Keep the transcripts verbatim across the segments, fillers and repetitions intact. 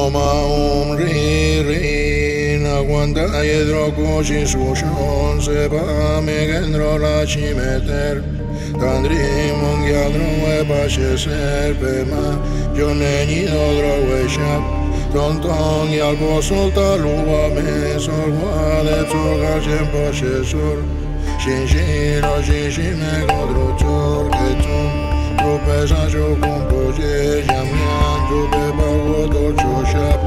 Oma om ri ri na guanda dietro così su shon se pa me gendro la cimeter Tandrimo un ghiadro e pace serpe ma io ne nido dro e shap Tonton y al bosol taluva me sol guade tsoga cempo se sol Shin shiro shin shin me godro chor que tum Trupe sa jo kumpo je jamian Trupe bago dolcio shap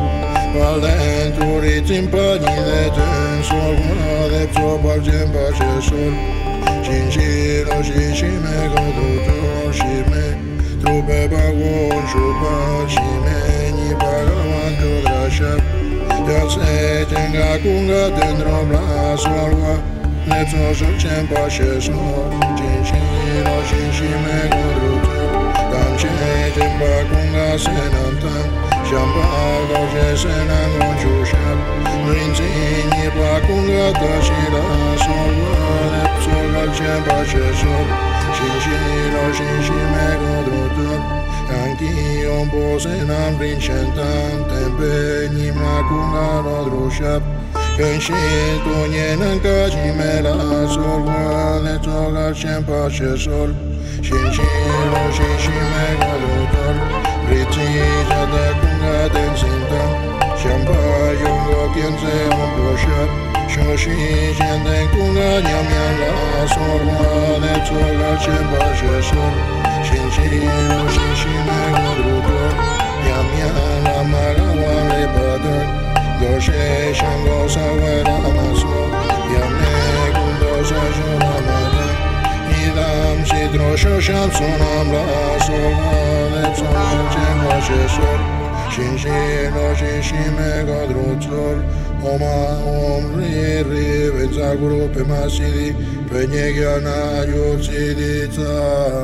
Valenturi timpani de ten sol guade tsoga cempo se sol Shin shiro shin shin me godro chor shime Trupe bago shupa shime ni bagavan jodra shap Ya se tenga kunga dendro bla solwa Let's go cempa sheso Shin shiro shin shime godro Tam che cempa kunga senantam Shamba goje senan gonju shap Rinzini pa kunga tashira solwa Let's go cempa sheso Shin shiro shin shime godro Anch'io un po' se non vincentam Tempe ni ma kunga rodro shap Che scelto niente caci me la sol Guale tsoga cempa c'è sol Shin shiro shin shime godrotor Ritija de kunga den sintam Shamba yungo kienze un po' shap Shoshi jende kunga nyamyan la sol Guale tsoga cempa c'è sol Shin shiro shin shime godrotor Nyamyan la magawa le badon Doshe shango sawera maso Yamne gundo sa shunamada Idam sidro shoshan sunam la solvale Tsoga cempa shesol Shin shiro shin shime godrotzol Oma om ri ri Venza grupe masidi Penye gyana yutsidi tsa